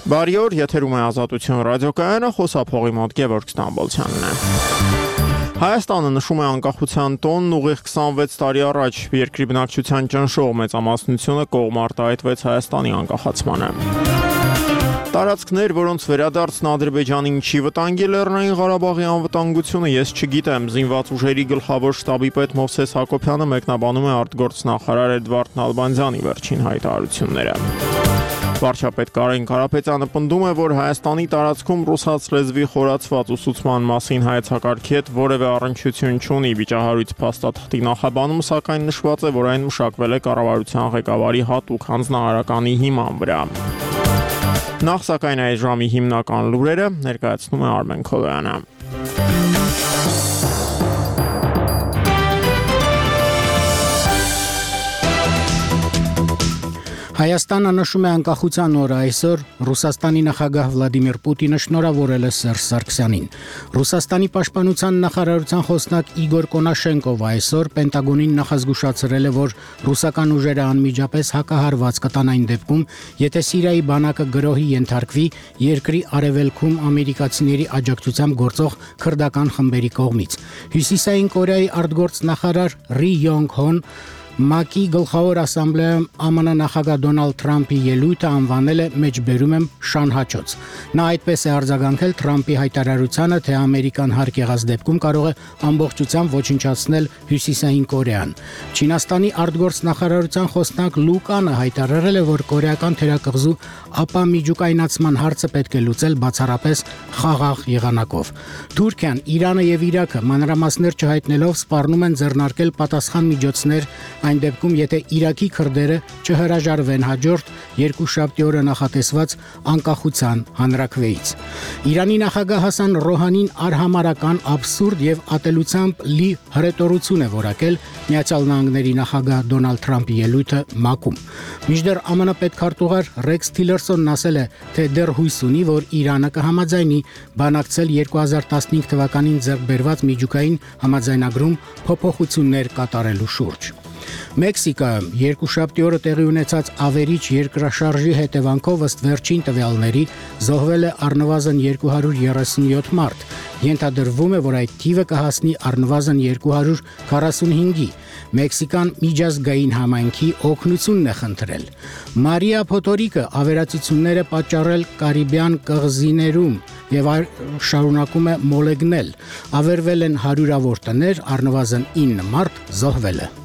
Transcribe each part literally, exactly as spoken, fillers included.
Բարի օր, եթերում է Ազատություն ռադիոկայանը, խոսափողի մոտ Գևորգ Ստամբոլցյանն է։ Հայաստանը նշում է անկախության տոնն ուղիղ քսանվեց տարի առաջ, երկրի բնակչության ճնշող մեծամասնությունը կողմ արտահայտվեց Հայաստանի անկախացմանը։ Տարածքներ, որոնց վերադարձն Ադրբեջանին չի վտանգել Լեռնային Ղարաբաղի անվտանգությունը, ես չգիտեմ, զինված ուժերի գլխավոր շտաբի պետ Մովսես Հակոբյանը մեկնաբանում է արտգործնախարար Էդվարդ Նալբանդյանի վերջին հայտարարությունները։ Վարչապետ Կարեն Կարապետյանը պնդում է, որ Հայաստանի տարածքում ռուսաց լեզվի խորացված ուսուցման մասին հայեցակարգի հետ որևէ առնչություն չունի։ Վիճահարույց փաստաթղթի նախաբանում սակայն նշված է, որ այն մշակվել է կառավարության ղեկավարի հատուկ հանձնարարականի հիման վրա։ Նախ սակայն այս ժամի հիմնական լուրերը ներկայացնում է Արմեն Քոլոյանը։ Հայաստանը նշում է անկախության օրը այսօր Ռուսաստանի նախագահ Վլադիմիր Պուտինը շնորհավորել է Սերժ Սարգսյանին։ Ռուսաստանի պաշտպանության նախարարության խոսնակ Իգոր Կոնաշենկովը այսօր Պենտագոնին նախազգուշացրել է, որ ռուսական ուժերը անմիջապես հակահարված կտան այն դեպքում, եթե Սիրիայի բանակը գրոհի ենթարկվի երկրի արևելքում ամերիկացիների աջակցությամբ գործող քրդական խմբերի կողմից։ Հյուսիսային Կորեայի արտգործնախարար Ռի Յոնգ Հոն ՄԱԿ-ի գլխավոր ասամբլեայում ԱՄՆ նախագահ Դոնալդ Թրամփի ելույթը անվանել է մեջբերում եմ շանհաճոց։ Նա այդպես է արձագանքել Թրամփի հայտարարությանը, թե ամերիկան հարկ եղած դեպքում կարող է ամբողջությամբ ոչնչացնել Հյուսիսային Կորեան։ Չինաստանի արտգործնախարարության խոսնակ Լու Կանը հայտարարել է, որ կորեական թերակղզու ապամիջուկայնացման հարցը պետք է լուծել բացառապես խաղաղ եղանակով։ Թուրքիան, Իրանը եւ Իրաքը մանրամասներ չհայտնելով սպառնում են ձեռնարկել պատասխան միջոցներ այն դեպքում, եթե Իրաքի քրդերը չհրաժարվեն հաջորդ երկուշաբթի օրը նախատեսված անկախության հանրաքվեից։ Իրանի նախագահ Հասան Ռոհանին արհամարական, աբսուրդ եւ ատելությամբ լի հռետորություն է որակել Միացյալ Նահանգների նախագահ Դոնալդ Թրամփի ելույթը ՄԱԿ-ում։ Մինչդեռ ԱՄՆ պետքարտուղար Ռեքս Թիլերսոնն ասել է, թե դեռ հույս ունի, որ Իրանը կհամաձայնի բանակցել երկու հազար տասնհինգ թվականին ձեռք բերված միջուկային համաձայնագրում փոփոխություններ կատարելու շուրջ։ Մեքսիկայում երկուշաբթի օրը տեղի ունեցած ավերիչ երկրաշարժի հետևանքով ըստ վերջին տվյալների զոհվել է առնվազն երկու հարյուր երեսունյոթ մարդ։ Ենթադրվում է, որ այդ թիվը կհասնի առնվազն երկու հարյուր քառասունհինգի։ Մեքսիկան միջազգային համայնքի օգնությունն է խնդրել։ Մարիա Փոթորիկը ավերածություններ է պատճառել Կարիբյան կղզիներում եւ շարունակում է մոլեգնել։ Ավերվել են հարյուրավոր տներ, առնվազն ինը մարդ զոհվել է։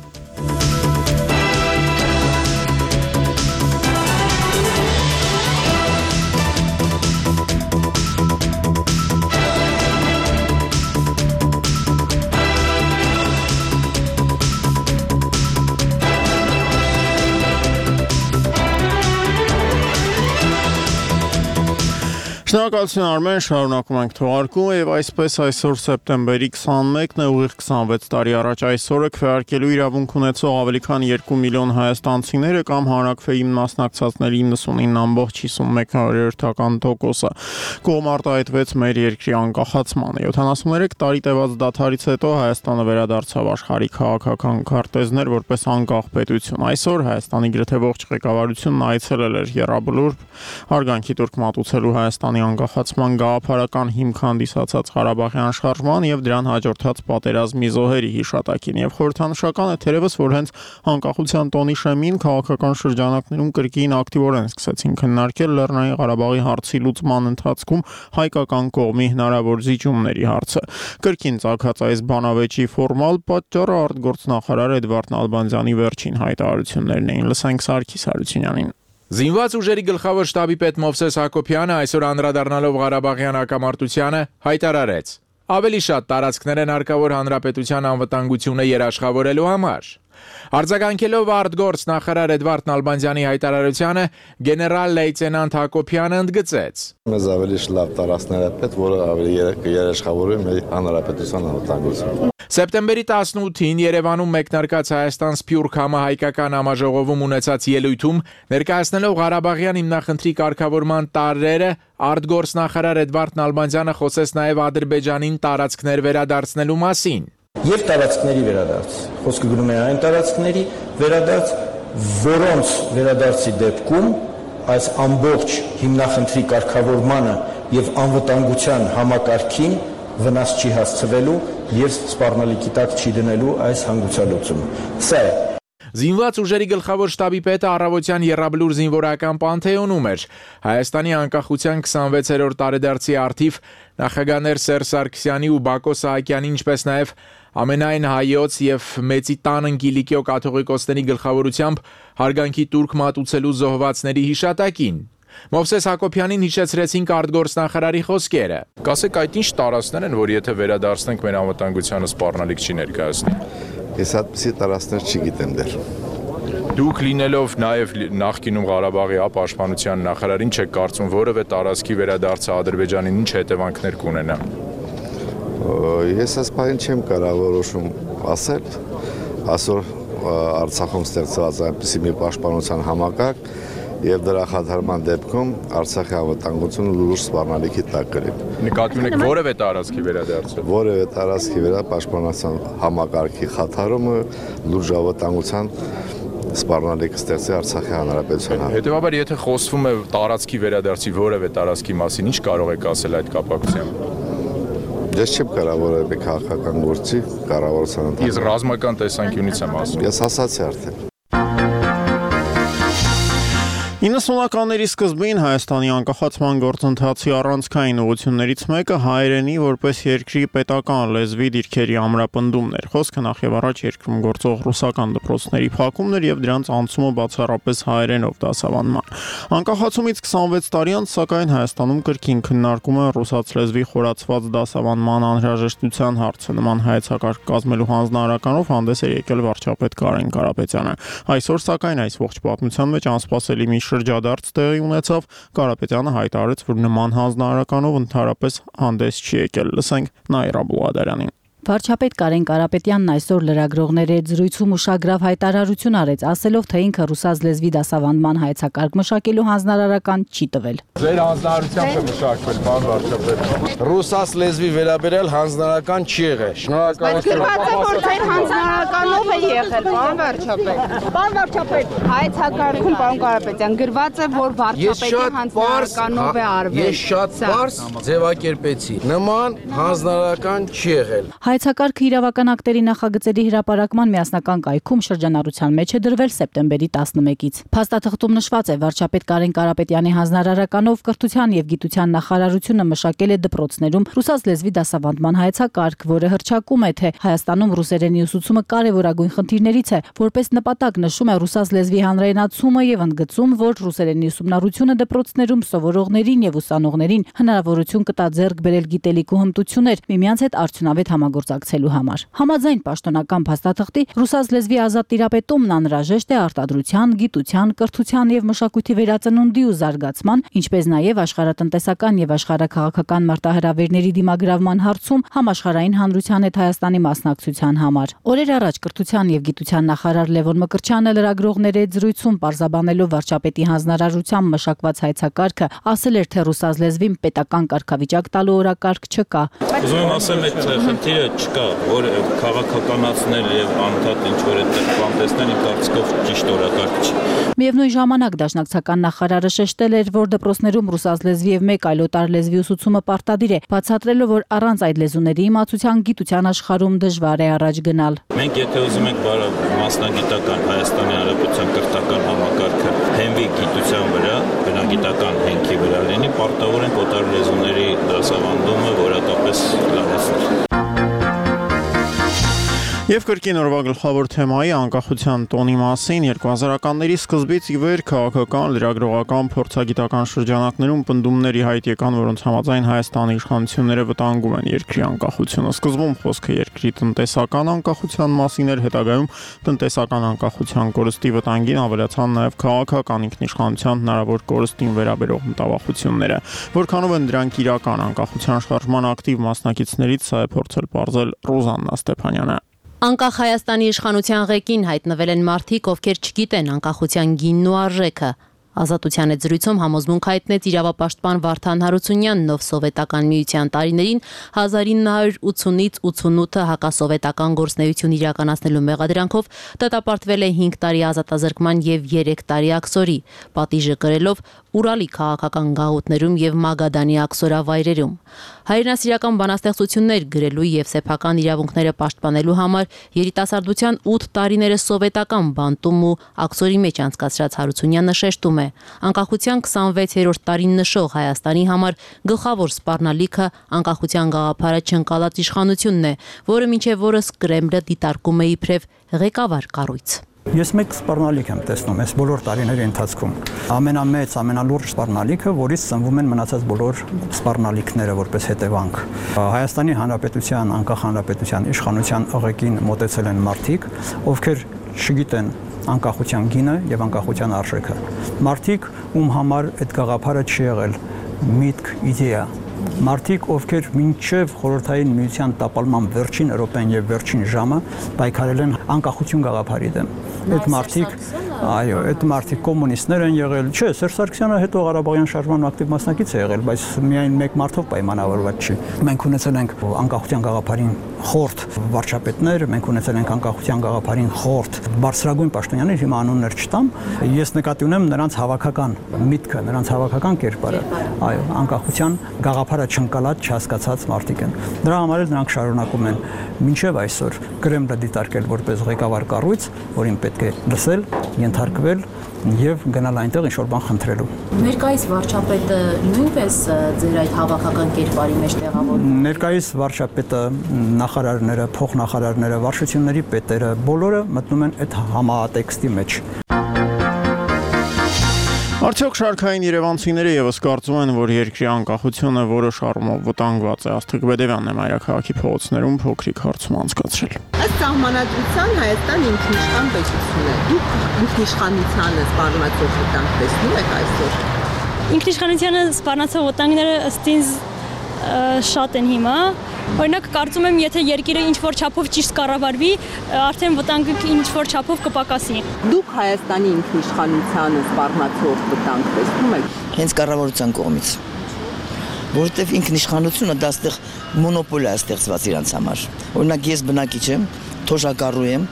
Շնորհակալություն Արմեն, շարունակում ենք թողարկումը եւ այսպես այսօր սեպտեմբերի քսանմեկն է, ուղիղ քսանվեց տարի առաջ այսօրը քվեարկելու իրավունք ունեցող ավելի քան երկու միլիոն հայաստանցիները կամ հանրաքվեին մասնակցածների իննսունինը ամբողջ հիսունմեկ տոկոսը կողմ արտահայտվեց մեր երկրի անկախացմանը։ յոթանասուններեք տարի տևած դադարից հետո Հայաստանը վերադարձավ աշխարհի քաղաքական քարտեզներ որպես անկախ պետություն։ Այսօր Հայաստանի գրեթե ողջ ղեկավարությունն այցելել էր Եռաբլուր, հարգանքի տուրք մատուցելու Հայաստանի անկախացման գաղափարական հիմք հանդիսացած Ղարաբաղյան շարժման եւ դրան հաջորդած պատերազմի զոհերի հիշատակին եւ խորհրդանշական է թերևս, որ հենց անկախության տոնի շեմին քաղաքական շրջանակներում կրկին ակտիվորեն սկսեցին քննարկել Լեռնային Ղարաբաղի հարցի լուծման ընթացքում հայկական կողմի հնարավոր զիջումների հարցը։ Կրկին ծագած այս բանավեճի ֆորմալ պատճառը արտգործնախարար Էդվարդ Նալբանդյանի վերջին հայտարարություններն էին։ Լսենք Սարգիս Հարությունյանին։ Զինված ուժերի գլխավոր շտաբի պետ Մովսես Հակոբյանը այսօր անդրադառնալով Ղարաբաղյան հակամարտությանը հայտարարեց. ավելի շատ տարածքներ են հարկավոր հանրապետության անվտանգությունը երաշխավորելու համար։ Արձագանքելով արտգործնախարար Էդվարդ Նալբանդյանի հայտարարությանը գեներալ լեյտենանտ Հակոբյանը ընդգծեց. Մեզ ավելի լավ տարածքներ է պետք, որը ավելի երաշխավորի մեր հանրապետության անվտանգությունը։ Սեպտեմբերի տասնութին Երևանում մեկնարկած Հայաստան Սփյուռք համահայկական համաժողովում ունեցած ելույթում ներկայացնելով Ղարաբաղյան հիմնախնդրի կարգավորման տարրերը արտգործնախարար Էդվարդ Նալբանդյանը խոսեց նաև Ադրբեջանին տարածքներ վերադարձնելու մասին։ Եվ տարածքների վերադարձ։ Խոսքը գնում է այն տարածքների վերադարձ, որոնց վերադարձի դեպքում այս ամբողջ հիմնախնդրի կարգավորմանը եւ անվտանգության համակարգին վնաս չի հասցվելու եւ սպառնալիքի տակ չի դնելու այս հանգուցալուծումը։ Սա է։ Զինված ուժերի գլխավոր շտաբի պետը առավոտյան Եռաբլուր զինվորական պանթեոնում էր։ Հայաստանի անկախության քսանվեցերորդ տարեդարձի առթիվ նախագահներ Սերժ Սարգսյանի ու Բակո Սահակյանի, ինչպես նաև ամենայն հայոց եւ Մեծի տան Կիլիկիո կաթողիկոսների գլխավորությամբ հարգանքի տուրք մատուցելու զոհվածների հիշատակին։ Մովսես Հակոբյանին հիշեցրեցին արտգործնախարարի խոսքերը։ Կասեք, այդ ինչ տարածքներ են, որ եթե վերադարձնենք մեր անվտանգությանը սպառնալիք չի ներկայացնի։ Ես այդպիսի տարածքներ չգիտեմ դեռ։ Դուք լինելով նաև նախկինում Ղարաբաղի պաշտպանության նախարարին չեք կարծում որևէ տարածքի վերադարձը Ադրբեջանին ինչ հետևանքներ կունենա։ Ես այս բանին չեմ կարող որոշում ասել, այսօր Արցախում ստեղծված այնպիսի մի պաշտպանության համակարգ եւ դրա խաթարման դեպքում Արցախի անվտանգությունը լուրջ սպառնալիքի տակ կլինի։ Նկատի ունեք որևէ տարածքի վերադարձը։ Որևէ տարածքի վրա պաշտպանության համակարգի խաթարումը լուրջ անվտանգության սպառնալիք ստեղծի Արցախի հանրապետության համար։ Հետևաբար, եթե խոսվում է տարածքի վերադարձի որևէ տարածքի մասին, ինչ կարող եք ասել այդ կապակցությամբ։ Ես չեմ կարող որևէ քաղաքական գործի կառավարության ընթացքում։ Ես ռազմական տեսանկյունից եմ ասում։ Ես ասացի արդեն։ իննսունականների սկզբին Հայաստանի անկախացման գործընթացի առանցքային ուղղություններից մեկը հայերենի որպես երկրի պետական լեզվի դիրքերի ամրապնդումն էր։ Խոսքը նախ եւ առաջ երկրում գործող ռուսական դպրոցների փակումն էր եւ դրանց անցումը բացառապես հայերենով դասավանդման։ Անկախացումից քսանվեց տարի անց, սակայն Հայաստանում կրկին քննարկում է ռուսաց լեզվի խորացված դասավանդման անհրաժեշտության հարցը։ Նման հայեցակարգ կազմելու հանձնարարականով հանդես էր եկել վարչապետ Կարեն Կարապետյանը։ Այսօր սակայն այս ողջ պատմության մեջ անսպասելի մի շրջադարձ տեղի ունեցավ, Կարապետյանը հայտարարեց, որ նման հանձնարարականով ընդհանրապես հանդես չի եկել։ Լսենք Նաիրա Բուլադարյանին։ Վարչապետ Կարեն Կարապետյանն այսօր լրագրողների հետ զրույցում ուշագրավ հայտարարություն արեց, ասելով, թե ինքը ռուսաց լեզվի դասավանդման հայեցակարգ մշակելու հանձնարարական չի տվել։ Ձեր հանձնարարությամբ է մշակվել, պարոն վարչապետ։ Ռուսաց լեզվի վերաբերյալ հանձնարարական չի եղել։ Շնորհակալություն։ Բայց ձեր հանձնարարականով է եղել, պարոն վարչապետ։ Պարոն վարչապետ, հայեցակարգում, պարոն Կարապետյան, գրված է, որ վարչապետի հանձնարարականով է արվել։ Ես շատ պարզ ձևակերպեցի։ Նման հանձնարարական չի եղել։ Հայեցակարգը իրավական ակտերի նախագծերի հրապարակման միասնական կայքում շրջանառության մեջ է դրվել սեպտեմբերի տասնմեկից։ Փաստաթղթում նշված է, վարչապետ Կարեն Կարապետյանի հանձնարարականով կրթության եւ գիտության նախարարությունը մշակել է դպրոցներում ռուսաց լեզվի դասավանդման հայեցակարգ, որը հռչակում է, թե Հայաստանում ռուսերենի ուսուցումը կարևորագույն խնդիրներից է, որպես նպատակ նշում է ռուսաց լեզվի հանրայնացումը եւ ընդգծում, որ ռուսերենի ուսումնառությունը դպրոցներում սովորողներին եւ ուսանողներին հնարավորություն կտա ձեռք բերել գիտելիք ու հմտություններ, միմյանց հետ արդյունավետ համագործակցելու համար։ Համաձայն պաշտոնական փաստաթղթի ռուսաց լեզվի ազատ տիրապետումն անհրաժեշտ է արտադրության, գիտության, կրթության եւ մշակույթի վերածնունդի ու զարգացման, ինչպես նաեւ աշխարհատնտեսական եւ աշխարհաքաղաքական մարտահրավերների դիմագրավման հարցում համաշխարհային հանրության հետ Հայաստանի մասնակցության համար։ Օրեր առաջ կրթության եւ գիտության նախարար Լևոն Մկրտչյանը լրագրողների հետ զրույցում պարզաբանելով վարչապետի հանձնարարությամբ մշակված հայեցակարգը ասել էր, թե ռուսաց լեզվին պետական կարգավիճակ տալու օրակարգ չկա։ Ուզում եմ ասեմ, այդ խնդիրը չկա, որ քաղաքականացնել եւ անդադ ինչ որ այդտեղ բան տեսնել, իմ կարծիքով ճիշտ օրակարգ չի։ Միևնույն ժամանակ դաշնակցական նախարարը շեշտել էր, որ դպրոցներում ռուսաց լեզվի եւ մեկ այլ օտար լեզվի ուսուցումը պարտադիր է, բացատրելով, որ առանց այդ լեզուների իմացության գիտության աշխարհում դժվար է առաջ գնալ։ Մենք եթե ուզում ենք մասնագիտական Հայաստանի Հանրապետության կրթական համակարգը հենվի գիտության վրա, բնագիտական հենքի վրա լինի, պարտավոր ենք օտար լեզուների դասավանդումը որակապես լավացնել։ Եվ կրկին օրվա գլխավոր թեմայի անկախության տոնի մասին երկու հազարականների սկզբից ի վեր քաղաքական, լրագրողական, փորձագիտական շրջանակներում պնդումների հայտ եկան, որոնց համաձայն Հայաստանի իշխանությունները վտանգում են երկրի անկախությունը։ Սկզբում խոսքը երկրի տնտեսական անկախության մասին էր, հետագայում տնտեսական անկախության կորստի վտանգին ավելացան նաև քաղաքական ինքնիշխանության հնարավոր կորստին վերաբերող մտավախությունները։ Որքանով են դրանք իրական անկախության շարժման ակտիվ մասնակիցներից, սա է փորձել պարզել Ռոզաննա Ստեփանյանը։ Անկախ Հայաստանի իշխանության ղեկին հայտնվել են մարդիկ, ովքեր չգիտեն անկախության գինն ու արժեքը։ Ազատության հետ զրույցում համոզմունք հայտնեց իրավապաշտպան Վարդան Հարությունյանն, ով սովետական միության տարիներին հազար ինը հարյուր ութսունից ութսունութը հակասովետական գործունեություն իրականացնելու մեղադրանքով դատապարտվել է հինգ տարի ազատազրկման եւ երեք տարի աքսորի, պատիժը կրելով Ուրալի քաղաքական գաղութներում եւ Մագադանի աքսորավայրերում։ Հայրենասիրական բանաստեղծություններ գրելու եւ սեփական իրավունքները պաշտպանելու համար երիտասարդության ութ տարիները սովետական բանտում ու աքսորի մեջ անցկացրած Հարությունյանը շեշտում է. անկախության քսանվեցերորդ տարին նշող Հայաստանի համար գլխավոր սպառնալիքը անկախության գաղափարը չընկալած իշխանությունն է, որը մինչև օրս Կրեմլը դիտարկում է իբրև ղեկավար կառույց։ Ես մեկ սպառնալիք եմ տեսնում այս բոլոր տարիների ընթացքում։ Ամենամեծ, ամենալուրջ սպառնալիքը, որից ծնվում են մնացած բոլոր սպառնալիքները որպես հետևանք։ Հայաստանի Հանրապետության, անկախ հանրապետության իշխանության ղեկին մոտեցել են մարդիկ, ովքեր չգիտեն անկախության գինը եւ անկախության արժեքը։ Մարդիկ, ում համար այդ գաղափարը չի եղել միտք, իդեա։ Մարդիկ, ովքեր մինչև խորհրդային միության տապալման վերջին րոպեն եւ վերջին ժամը պայքարել են անկախություն գաղափարի դեմ։ Այդ մարդիկ, այո, այդ մարդիկ կոմունիստներ են եղել։ Չէ, Սերժ Սարգսյանը հետո Ղարաբաղյան շարժման ակտիվ մասնակից է եղել, բայց միայն մեկ մարդով պայմանավորված չի։ Մենք ունեցել ենք անկախության գաղափարին խորտ վարչապետներ, մենք ունեցել ենք անկախության գաղափարին խորտ բարձրագույն պաշտոնյաներ, հիմա անուններ չտամ։ Ես նկատի ունեմ նրանց հավաքական միտքը, նրանց հավաքական կերպարը։ Այո, անկախության գաղափարը չընկալած, չհասկացած մարդիկ են։ Դրա համար էլ նրանք շարունակում են մինչև այսօր Կրեմլը դիտարկել որպես ղեկավար կառույց, որին պետք է լսել, ենթարկվել եւ գնալ այնտեղ ինչ-որ բան խնդրելու։ Ներկայիս վարչապետը նույնպես ձեր այդ հավաքական կերպարի մեջ տեղավորվում է։ Ներկայիս վարչապետը, նախարարները, փոխնախարարները, վարչությունների պետերը բոլորը մտնում են այդ համատեքստի մեջ։ Արդյոք շարքային երևանցիները եւս կարծում են, որ երկրի անկախությունը որոշ առումով վտանգված է։ Աստղիկ Բեդևյանն է Մայրաքաղաքի փողոցներում փոքրիկ հարցում անցկացրել։ Ըստ սահմանադրության Հայաստան ինքնիշխան պետություն է։ Դուք ինքնիշխանությանը սպառնացող վտանգ տեսնում եք այսօր։ Ինքնիշխանությանը սպառնացող վտանգները ըստ ինձ շատ են հիմա։ Օրինակ կարծում եմ, եթե երկիրը ինչ-որ չափով ճիշտ կառավարվի, արդեն վտանգը ինչ-որ չափով կպակասի։ Դուք Հայաստանի ինքնիշխանությանը սպառնացող վտանգ տեսնում եք։ Հենց կառավարության կողմից, որովհետև ինքնիշխանությունը դա այստեղ մոնոպոլիա է ստեղծված իրանց համար։ Օրինակ ես բնակիչ եմ, թոշակառու եմ,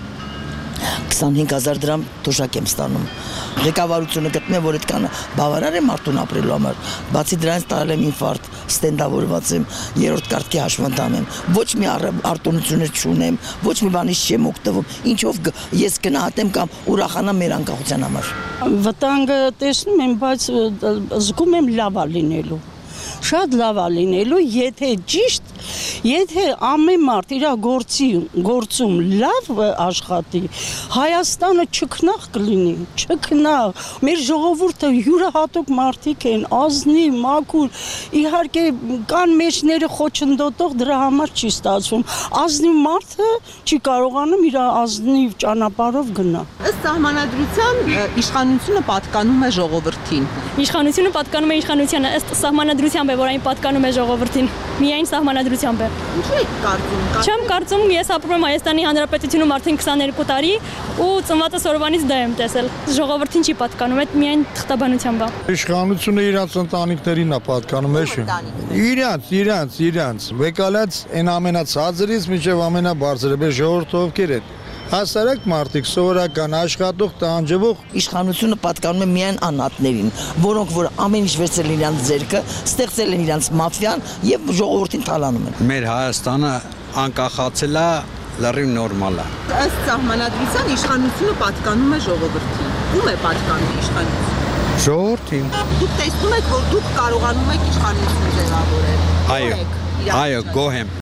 քսանհինգ հազար դրամ թոշակ եմ ստանում։ Ղեկավարությունը գտնում է, որ այդքան բավարար է մարդուն ապրելու համար։ Բացի դրանից տարել եմ ինֆարկտ, ստենդավորված եմ, երրորդ կարգի հաշվանդամ եմ, ոչ մի արտոնություններ չունեմ, ոչ մի բանից չեմ օգտվում, ինչով ես գնահատեմ կամ ուրախանամ մեր անկախության համար։ Վտանգը տեսնում եմ, բայց զգում եմ լավ է լինելու։ Շատ լավ է լինելու, եթե ճիշտ, եթե ամեն մարդ իր գործի գործում լավ աշխատի, Հայաստանը չքնաղ կլինի, չքնաղ։ Մեր ժողովուրդը յուրահատուկ մարդիկ են, ազնիվ, մաքուր, իհարկե կան մեջները խոչընդոտող, դրա համար չի ստացվում։ Ազնիվ մարդը չի կարողանում իր ազնիվ ճանապարհով գնա։ Ըստ սահմանադրության իշխանությունը պատկանում է ժողովրդին։ Իշխանությունը պատկանում է իշխանությանը, ըստ սահմանադրության որ այն պատկանում է ժողովրդին, միայն սահմանադրությամբ է։ Ինչու եք կարծում։ Չեմ կարծում, ես ապրում եմ Հայաստանի Հանրապետությունում արդեն քսաներկու տարի ու ծնվածս օրվանից դա եմ տեսել։ Ժողովրդին չի պատկանում, այդ միայն թղթաբանությամբ է։ Իշխանությունը իրանց ընտանիքներին է պատկանում, էշ։ Իրանց, իրանց, իրանց։ Վեկալած այն ամենացածրից մինչև ամենաբարձրը, բե ժողովուրդը ովքեր են։ Հասարակ մարդիկ, սովորական, աշխատող, տանջվող։ Իշխանությունը պատկանում է միայն անհատներին, որոնք որ ամեն ինչ վերցրել իրանց ձեռքը, ստեղծել են իրանց մաֆիան եւ ժողովրդին թալանում են։ Մեր Հայաստանը անկախացել է, լրիվ նորմալ է։ Ըստ սահմանադրության իշխանությունը պատկանում է ժողովրդին։ Ո՞ւմ է պատկանում իշխանությունը։ Ժողովրդին։ Դուք տեսնում եք, որ դուք կարողանում եք իշխանություն ձևավորել։ Այո, այո, գոհ եմ։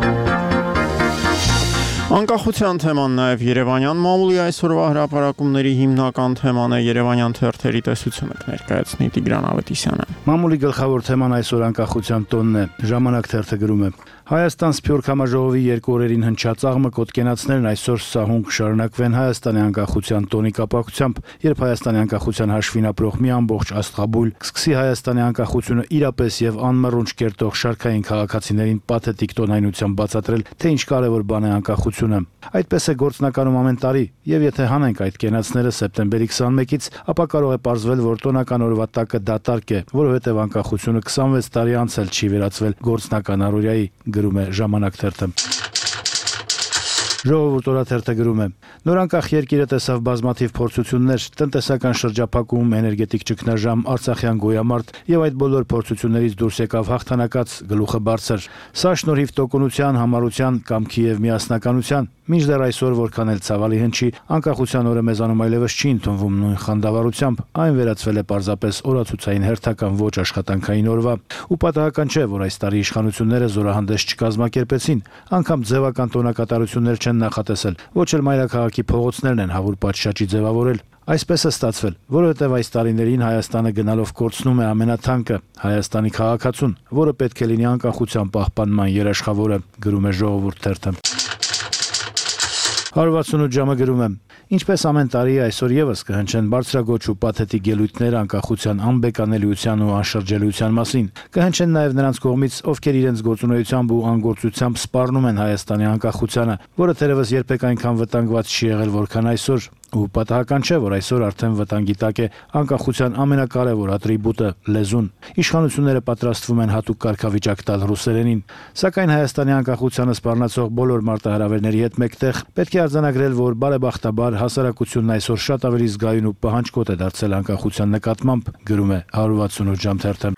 Անկախության թեման նաև Երևանյան մամուլի այսօրվա հրապարակումների հիմնական թեման է Երևանյան թերթերի տեսությունը կներկայացնի Տիգրան Ավետիսյանը։ Մամուլի գլխավոր թեման այսօր անկախության տոնն է։ Ժամանակ թերթը գրում է. Հայաստան Սփյուռք համաժողովի երկու օրերին հնչած աղմը կոտկենացներն այսօր սահուն կշարունակվեն Հայաստանի անկախության տոնի կապակցությամբ, երբ Հայաստանի անկախության հաշվին ապրող մի ամբողջ աստղաբույլ կսկսի Հայաստանի անկախությունը իրապես եւ անմռունչ կերտող շարքային քաղաքացիներին պաթետիկ տոնայնությամբ բացատրել, թե ինչ կարևոր բան է անկախությունը։ Այդպես է գործնականում ամեն տարի, եւ եթե հանենք այդ կենացները սեպտեմբերի քսանմեկից, ապա կարող է պարզվել, որ տոնական օրվա տակը դատարկ է, որովհետեւ անկախությունը քսանվեց տարի անց էլ չի վերածվել գործնական առօրյայի, գրում է Ժամանակ թերթը։ Ժողովուրդ օրաթերթը գրում է. Նորանկախ երկիրը տեսավ բազմաթիվ փորձություններ, տնտեսական շրջափակում, էներգետիկ ճգնաժամ, Արցախյան գոյամարտ եւ այդ բոլոր փորձություններից դուրս եկավ հաղթանակած, գլուխը բարձր։ Սա շնորհիվ տոկունության, համառության, կամքի եւ միասնականության, մինչդեռ այսօր որքան էլ ցավալի հնչի, անկախության օրը մեզանում այլևս չի ընդունվում նույն խանդավառությամբ, այն վերածվել է պարզապես օրացուցային հերթական ոչ աշխատանքային օրվա։ Ու պատահական չէ, որ այս տարի իշխանությունները զորահանդես չկազմակերպեցին, անգամ ձևական տոնակատարություններ չեն նախատեսել, ոչ էլ մայրաքաղաքի փողոցներն են հավուր պատշաճի ձևավորել։ Այսպես է ստացվել, որովհետև այս տարիներին Հայաստանը գնալով կորցնում է ամենաթանկը՝ Հայաստանի քաղաքացուն, որը պետք է լինի անկախության պահպանման երաշխավորը, գրում է Ժողովուրդ թերթը։ հարյուր վաթսունութ ժամը գրում է. Ինչպես ամեն տարի այսօր եւս կհնչեն բարձրագոչ ու պաթետիկ ելույթներ անկախության անբեկանելիության ու անշրջելիության մասին։ Կհնչեն նաեւ նրանց կողմից, ովքեր իրենց գործունեությամբ ու անգործությամբ սպառնում են Հայաստանի անկախությանը, որը թերևս երբեք այնքան վտանգված չի եղել, որքան այսօր։ Ու պատահական չէ, որ այսօր արդեն վտանգի տակ է անկախության ամենակարևոր ատրիբուտը՝ լեզուն։ Իշխանությունները պատրաստվում են հատուկ կարգավիճակ տալ ռուսերենին։ Սակայն Հայաստանի անկախությանը սպառնացող բոլոր մարտահրավերների հետ մեկտեղ պետք է արձանագրել, որ բարեբախտաբար հասարակությունն այսօր շատ ավելի զգայուն ու պահանջկոտ է դարձել անկախության նկատմամբ, գրում է հարյուր վաթսունութ ժամ թերթը։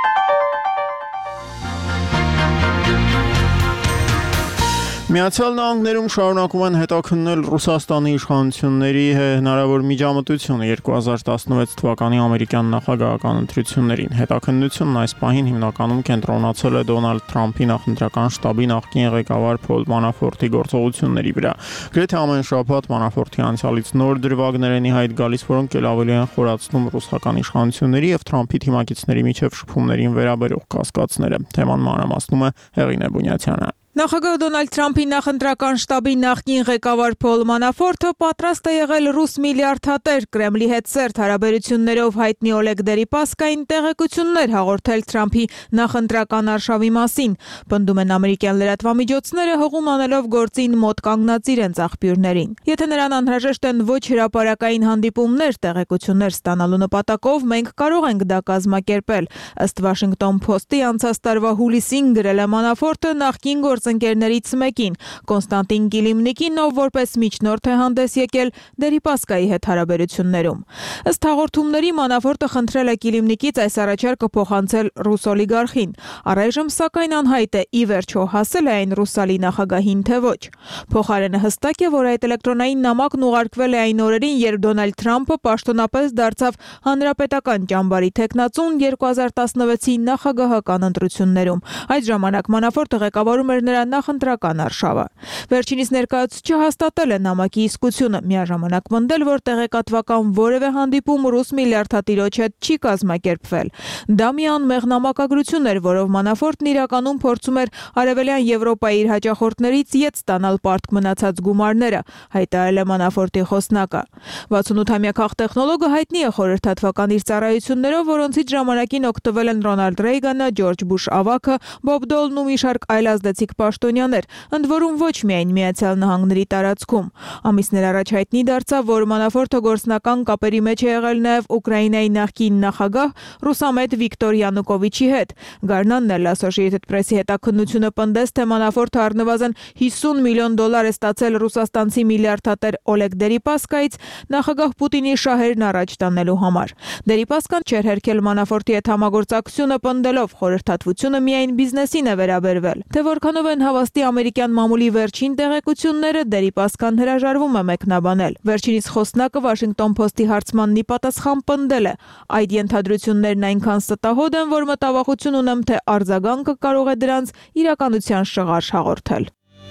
Միացյալ Նահանգներում շարունակում են հետաքննել Ռուսաստանի իշխանությունների հնարավոր միջամտությունը երկու հազար տասնվեց թվականի ամերիկյան նախագահական ընտրություններին։ Հետաքննությունն այս պահին հիմնականում կենտրոնացել է Դոնալդ Թրամփի նախընտրական շտաբի նախկին ղեկավար Փոլ Մանաֆորտի գործողությունների վրա։ Գրեթե ամեն շաբաթ Մանաֆորտի անցյալից նոր դրվագներ են ի հայտ գալիս, որոնք էլ ավելի են խորացնում ռուսական իշխանությունների եւ Թրամփի թիմակիցների միջև շփումներին վերաբերող կասկածները։ Թեման մանրամասնում է Հեղինե Բունյացյանը։ Նախագահ Դոնալդ Թրամփի նախընտրական շտաբի նախկին ղեկավար Փոլ Մանաֆորտը պատրաստ է եղել ռուս միլիարդատեր Կրեմլի հետ սերտ հարաբերություններով հայտնի Օլեգ Դերիպասկային տեղեկություններ հաղորդել Թրամփի նախընտրական արշավի մասին, պնդում են ամերիկյան լրատվամիջոցները, հղում անելով գործին մոտ կանգնած իրենց աղբյուրներին։ Եթե նրան անհրաժեշտ են ոչ հրապարակային հանդիպումներ, տեղեկություններ ստանալու նպատակով, մենք կարող ենք դա կազմակերպել, ըստ Washington Post-ի անցած տարվա հուլիսին գրել է Մանաֆորտը նախկին գործընկերներից մեկին, Կոնստանտին Կիլիմնիկին, ով որպես միջնորդ է հանդես եկել Դերիպասկայի հետ հարաբերություններում։ Ըստ հաղորդումների Մանաֆորտը խնդրել է Կիլիմնիկից այս առաջարկը փոխանցել ռուս օլիգարխին։ Առայժմ սակայն անհայտ է ի վերջո հասել է այն ռուսալի նախագահին, թե ոչ։ Փոխարենը հստակ է, որ այդ էլեկտրոնային նամակն ուղարկվել է այն օրերին, երբ Դոնալդ Թրամփը պաշտոնապես դարձավ հանրապետական ճամբարի թեկնածուն երկու հազար տասնվեցի նախագահական ընտրություններում։ Այդ ժամանակ Մանաֆորտը ղեկավարում էր նրա նախընտրական արշավը։ Վերջինիս ներկայացուցիչը հաստատել է նամակի իսկությունը, միաժամանակ պնդել, որ տեղեկատվական որևէ հանդիպում ռուս միլիարդատիրոջ հետ չի կազմակերպվել։ Դա մի անմեղ նամակագրություն էր, որով Մանաֆորտն իրականում փորձում էր Արևելյան Եվրոպայի իր հաճախորդներից ետ ստանալ պարտք մնացած գումարները, հայտարարել է Մանաֆորտի խոսնակը։ վաթսունութամյա քաղտեխնոլոգը հայտնի է խորհրդատվական իր ծառայություններով, որոնցից ժամանակին օգտվել են Ռոնալդ Ռեյգանը, Ջորջ Բուշ ավագը, Բոբ Դոլն ու մի շարք այլ ազդեցիկ պաշտոնյաներ, ընդ որում ոչ միայն Միացյալ Նահանգների տարածքում։ Ամիսներ առաջ հայտնի դարձավ, որ Մանաֆորտը գործնական կապերի մեջ է եղել նաև Ուկրաինայի նախկին նախագահ ռուսամետ Վիկտոր Յանուկովիչի հետ։ Գարնանն էլ Associated Press-ի հետաքննությունը պնդեց, թե Մանաֆորտը առնվազն հիսուն միլիոն դոլար է ստացել ռուսաստանցի միլիարդատեր Օլեգ Դերիպասկայից նախագահ Պուտինի շահերն առաջ տանելու համար։ Դերիպասկան չէր հերքել Մանաֆորտի հետ համագործակցությունը, պնդելով խորհրդատվությունը միայն բիզնեսին է վերաբերվել։ Թե որքանով են հավաստի ամերիկյան մամուլի վերջին տեղեկությունները, Դերիպասկան հրաժարվում է մեկնաբանել։ Վերջինիս խոսնակը Washington Post-ի հարցմանն ի պատասխան պնդել է. այդ ենթադրություններն այնքան ստահոդ են, որ մտավախություն ունեմ, թե արձագանքը կարող է դրանց իրականության շղարշ հաղորդել։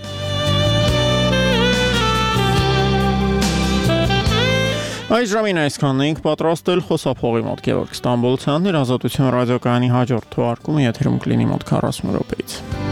Այս ժամին այսքանն էինք պատրաստել խոսափողի մոտ Գևորգ Ստամբոլցյանն իր Ազատություն ռադիոկայանի հաջորդ թողարկումը եթերում կլինի մոտ քառասուն րոպեից։